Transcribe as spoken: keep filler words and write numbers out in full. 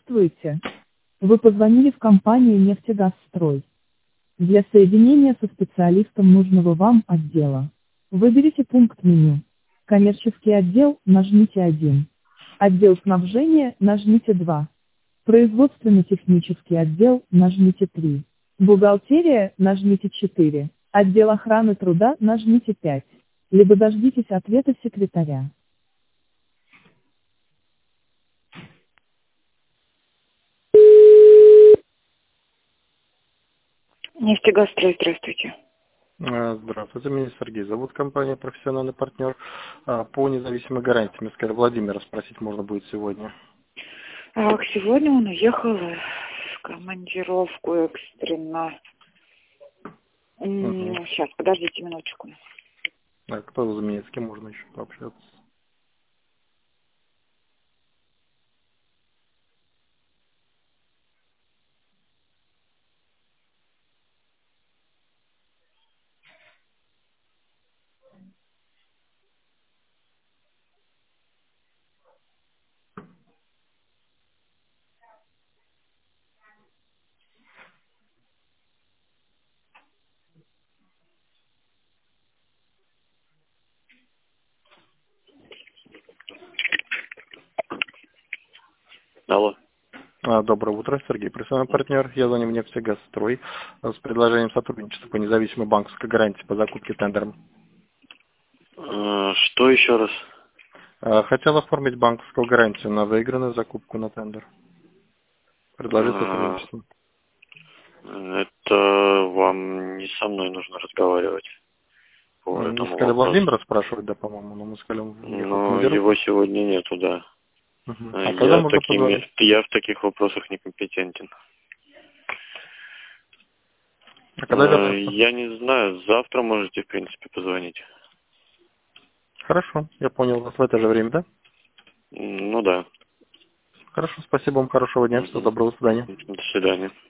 Здравствуйте. Вы позвонили в компанию «Нефтегазстрой». Для соединения со специалистом нужного вам отдела. Выберите пункт меню. Коммерческий отдел, нажмите один. Отдел снабжения, нажмите два. Производственно-технический отдел, нажмите три. Бухгалтерия, нажмите четыре. Отдел охраны труда, нажмите пять. Либо дождитесь ответа секретаря. Нефтегазстрой, здравствуйте. А, Здравствуйте, меня Сергей зовут, компания «Профессиональный партнер». А, По независимой гарантии, Мискаля Владимира спросить можно будет сегодня. Ах, сегодня он уехал в командировку экстренно. Угу. Сейчас, подождите минуточку. А кто заменит, с кем можно еще пообщаться? Алло. А, Доброе утро, Сергей, профессиональный партнер. Я звоню в «Нефтегазстрой» с предложением сотрудничества по независимой банковской гарантии по закупке тендером. Э, Что еще раз? А, Хотел оформить банковскую гарантию на выигранную закупку на тендер. Предложить Э, сотрудничество. Это вам не со мной нужно разговаривать по этому Мискаля вопросу. Владимира спрашивать, да, по-моему, но Мискаля уехал в Но его командировку. сегодня нету, да. Мгм. Э, А когда Я можно такими, позвонить? я в таких вопросах некомпетентен. А когда Э, вернется? Я не знаю, завтра можете, в принципе, позвонить. Хорошо, я понял. У вас в это же время, да? М, Ну да. Хорошо, спасибо вам, хорошего дня, всего Мгм. доброго, до свидания. До свидания.